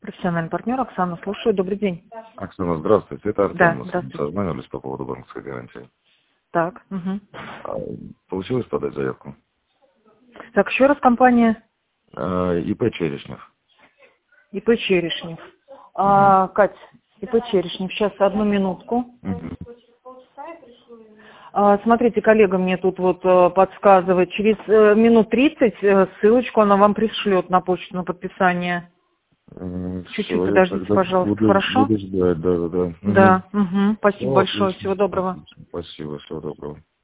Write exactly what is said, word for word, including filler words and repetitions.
Профессиональный партнер Оксана, слушаю. Добрый день. Оксана, здравствуйте. Это Артем. Да, Мы здравствуйте. созванивались по поводу банковской гарантии. Так, угу. А, Получилось подать заявку? Так, еще раз компания А, ИП Черешнев. ИП Черешнев. А, Кать, ИП Черешнев, сейчас одну минутку. Мгм. А, смотрите, коллега мне тут вот э, подсказывает, через э, минут тридцать э, ссылочку она вам пришлет на почту на подписание. М, Чуть-чуть всё, я подождите, тогда пожалуйста, буду, хорошо? буду ждать, да, да, да. Мгм. Да, угу. Спасибо Ну, большое, отлично. всего доброго. Отлично. Спасибо, всего доброго.